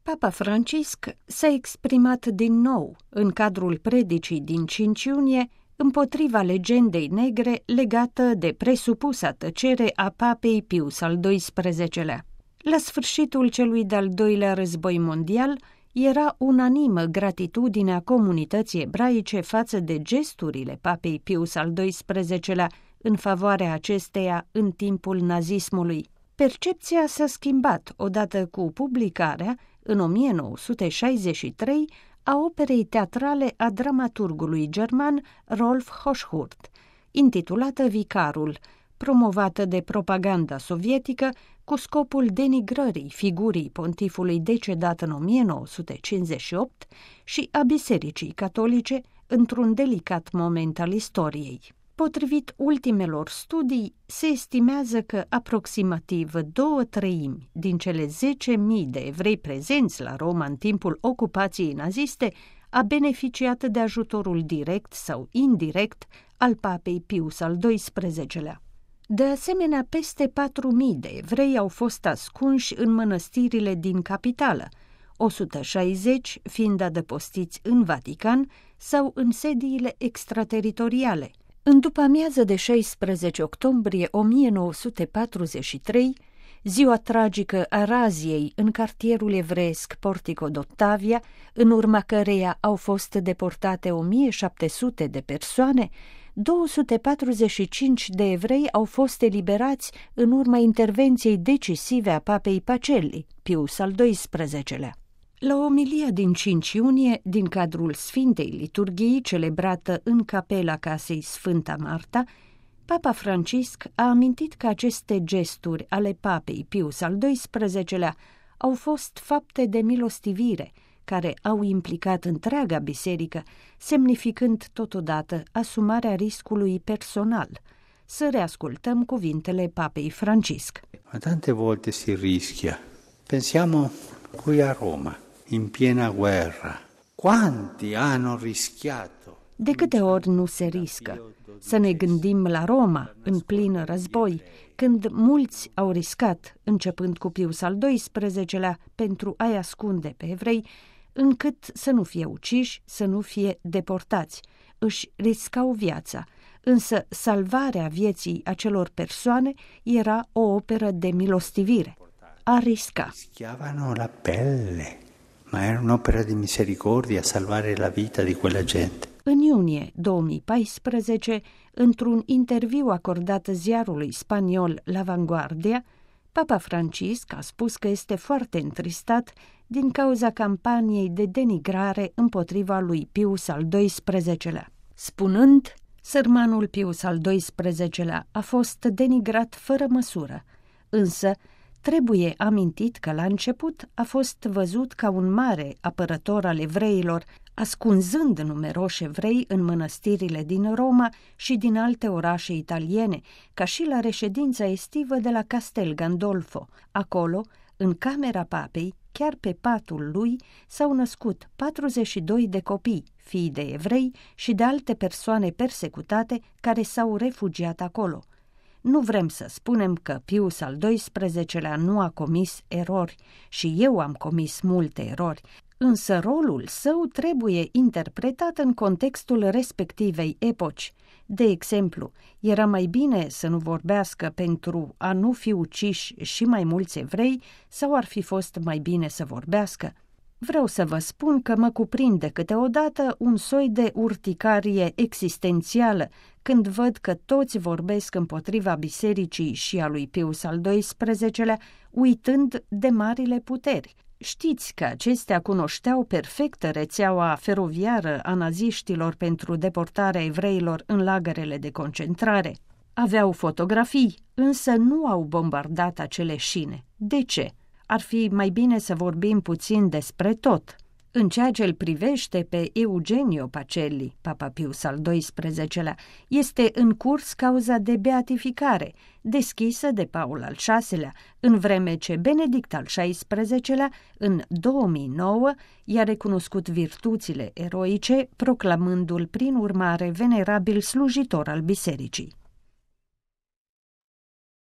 Papa Francisc s-a exprimat din nou în cadrul predicii din 5 iunie împotriva legendei negre legată de presupusa tăcere a papei Pius al XII-lea. La sfârșitul celui de-al doilea război mondial, era unanimă gratitudinea comunității ebraice față de gesturile papei Pius al XII-lea în favoarea acesteia în timpul nazismului. Percepția s-a schimbat odată cu publicarea, în 1963, a operei teatrale a dramaturgului german Rolf Hochhuth, intitulată Vicarul, promovată de propaganda sovietică cu scopul denigrării figurii pontifului decedat în 1958 și a Bisericii Catolice într-un delicat moment al istoriei. Potrivit ultimelor studii, se estimează că aproximativ 2/3 din cele 10.000 de evrei prezenți la Roma în timpul ocupației naziste a beneficiat de ajutorul direct sau indirect al papei Pius al XII-lea. De asemenea, peste 4.000 de evrei au fost ascunși în mănăstirile din capitală, 160 fiind adăpostiți în Vatican sau în sediile extrateritoriale. În după-amiază de 16 octombrie 1943, ziua tragică a raziei în cartierul evreiesc Portico d'Ottavia, în urma căreia au fost deportate 1700 de persoane, 245 de evrei au fost eliberați în urma intervenției decisive a papei Pacelli, Pius al XII-lea. La omilia din 5 iunie, din cadrul Sfintei Liturghii, celebrată în capela casei Sfânta Marta, Papa Francisc a amintit că aceste gesturi ale papei Pius al XII-lea au fost fapte de milostivire, care au implicat întreaga biserică, semnificând totodată asumarea riscului personal. Să reascultăm cuvintele papei Francisc. Tante volte si rischia. Pensiamo qui a Roma, in piena guerra. Quanti hanno rischiato? De câte ori nu se riscă? Să ne gândim la Roma, în plin război, când mulți au riscat, începând cu Pius al XII-lea, pentru a-i ascunde pe evrei, încât să nu fie uciși, să nu fie deportați. Își riscau viața, însă salvarea vieții acelor persoane era o operă de milostivire. A risca. Rischiavano la pelle, ma era un'opera di misericordia salvare la vita di quella gente. În iunie 2014, într-un interviu acordat ziarului spaniol La Vanguardia, Papa Francisc a spus că este foarte întristat din cauza campaniei de denigrare împotriva lui Pius al XII-lea. Spunând, sărmanul Pius al XII-lea a fost denigrat fără măsură, însă trebuie amintit că la început a fost văzut ca un mare apărător al evreilor, ascunzând numeroși evrei în mănăstirile din Roma și din alte orașe italiene, ca și la reședința estivă de la Castel Gandolfo. Acolo, în camera papei, chiar pe patul lui, s-au născut 42 de copii, fii de evrei și de alte persoane persecutate care s-au refugiat acolo. Nu vrem să spunem că Pius al XII-lea nu a comis erori și eu am comis multe erori, însă rolul său trebuie interpretat în contextul respectivei epoci. De exemplu, era mai bine să nu vorbească pentru a nu fi uciși și mai mulți evrei sau ar fi fost mai bine să vorbească? Vreau să vă spun că mă cuprinde câteodată un soi de urticarie existențială când văd că toți vorbesc împotriva bisericii și a lui Pius al XII-lea, uitând de marile puteri. Știți că acestea cunoșteau perfect rețeaua feroviară a naziștilor pentru deportarea evreilor în lagărele de concentrare. Aveau fotografii, însă nu au bombardat acele șine. De ce? Ar fi mai bine să vorbim puțin despre tot. În ceea ce îl privește pe Eugenio Pacelli, Papa Pius al XII-lea, este în curs cauza de beatificare, deschisă de Paul al VI-lea, în vreme ce Benedict al XVI-lea, în 2009, i-a recunoscut virtuțile eroice, proclamându-l prin urmare venerabil slujitor al bisericii.